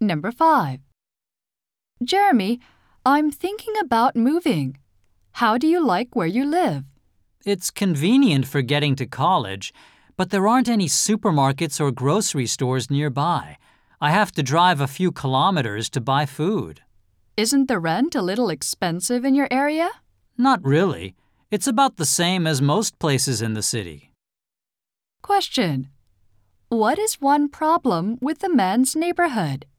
Number 5. Jeremy, I'm thinking about moving. How do you like where you live? It's convenient for getting to college, but there aren't any supermarkets or grocery stores nearby. I have to drive a few kilometers to buy food. Isn't the rent a little expensive in your area? Not really. It's about the same as most places in the city. Question. What is one problem with the men's neighborhood?